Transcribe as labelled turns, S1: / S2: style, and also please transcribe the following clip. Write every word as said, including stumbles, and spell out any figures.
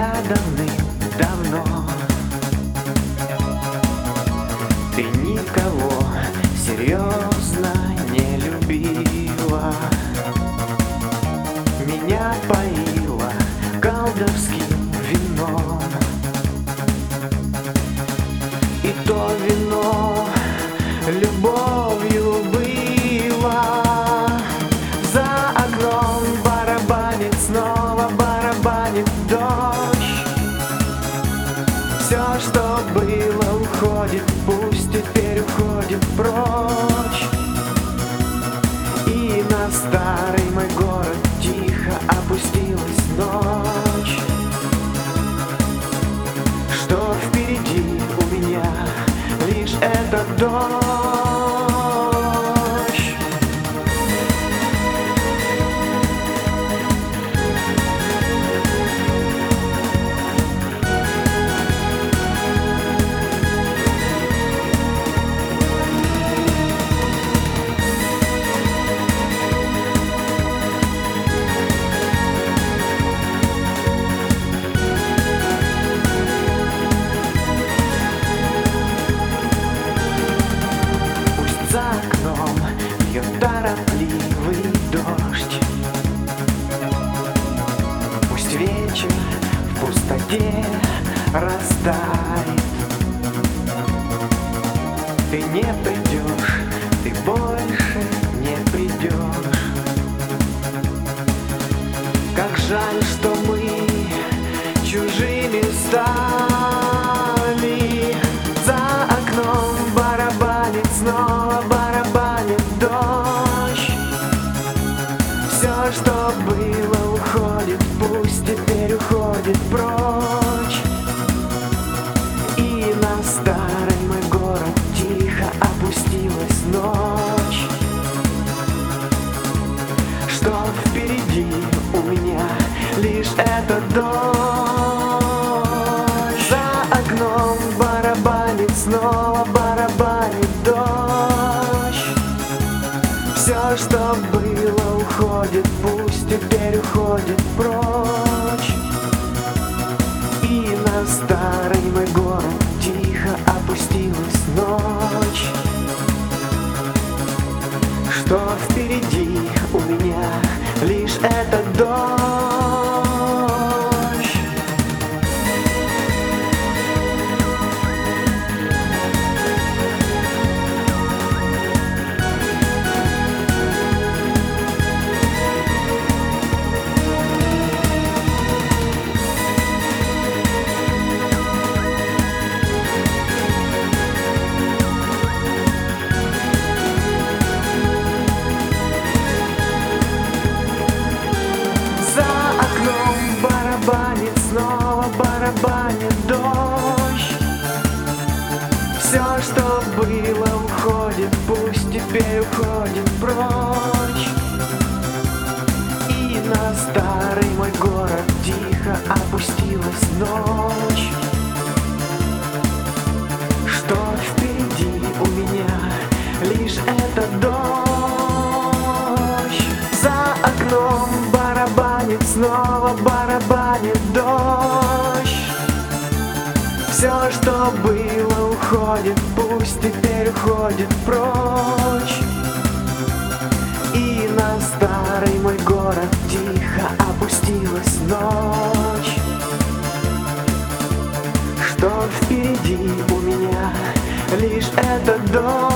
S1: тебя давным-давно. Ты никого серьезно не любила, меня поила колдовским вином. И то вино любовью было. За окном барабанит, снова барабанит дождь. Все, что было, уходит, пусть теперь уходит прочь. И на старый мой город тихо опустилась ночь. Что впереди у меня лишь этот дождь. За окном льет торопливый дождь. Пусть вечер в пустоте растает. Ты не придешь, ты больше не придешь. Как жаль, что мы чужими стали. За окном барабанит снова, барабанит дождь. Все, что было, уходит, пусть теперь уходит прочь. И на старый мой город тихо опустилась ночь. Что впереди у меня лишь этот дождь. За окном барабанит снова, барабанит дождь. Все, что было, уходит, пусть теперь уходит прочь. И на старый мой город тихо опустилась ночь. Что впереди у меня лишь этот дождь. Барабанит снова, барабанит дождь. Все, что было, уходит, пусть теперь уходит прочь. И на старый мой город тихо опустилась ночь. Что впереди у меня лишь этот дождь. За окном барабанит снова, барабанит дождь. Все, что было, уходит, пусть теперь уходит прочь. И на старый мой город тихо опустилась ночь. Что впереди у меня лишь этот дождь.